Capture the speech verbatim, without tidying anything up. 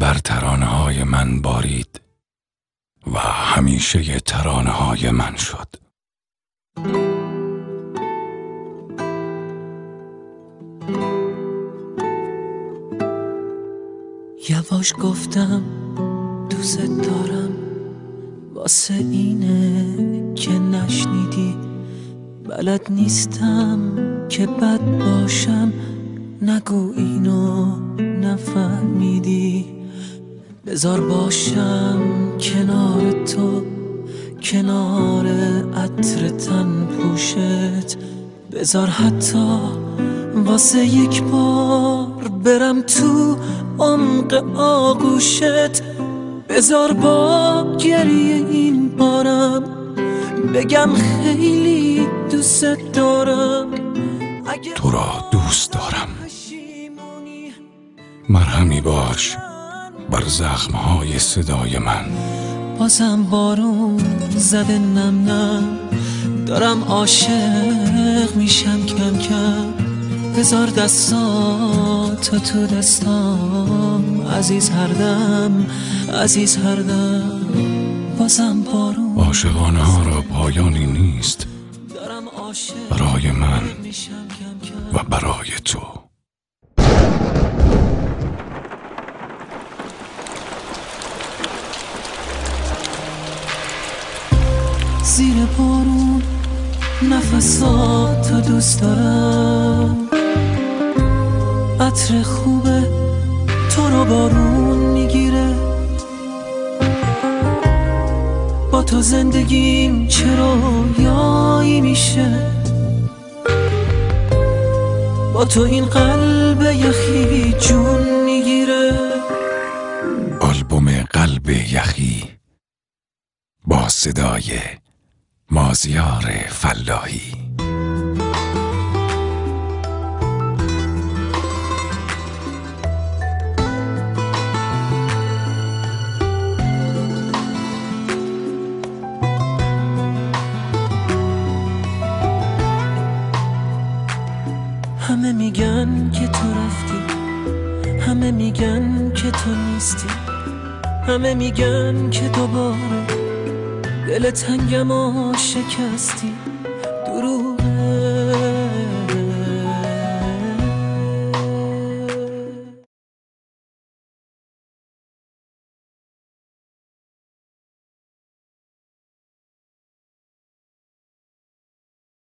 بر ترانه های من بارید و همیشه ترانه های من شد. یواش گفتم دوست دارم، واسه اینه که نشنیدی. بلد نیستم که بد باشم، نگو اینو نفهمیدی. بذار باشم کنار تو، کنار عطر تن پوشت. بذار حتی واسه یک بار برم تو عمق آغوشت. بذار با گریه این بارم بگم خیلی دوست دارم. تو را دوست دارم، مرهمی باش بر زخمهای صدای من. بازم بارون زده نم نم، دارم عاشق میشم کم کم. بذار دستاتو تو دستام، عزیز هر دم، عزیز هر دم. بازم بارون عاشقانه ها را پایانی نیست، برای من و برای تو. زیر بارون نفساتو دوست دارم، عطر خوبه تو رو بارون میگیره. با تو زندگیم چرا یایی میشه، با تو این قلب یخی جون میگیره. آلبوم قلب یخی با صدای مازیار فلاحی. همه میگن که تو رفتی، همه میگن که تو نیستی، همه میگن که دوباره دل تنگم و شکستی.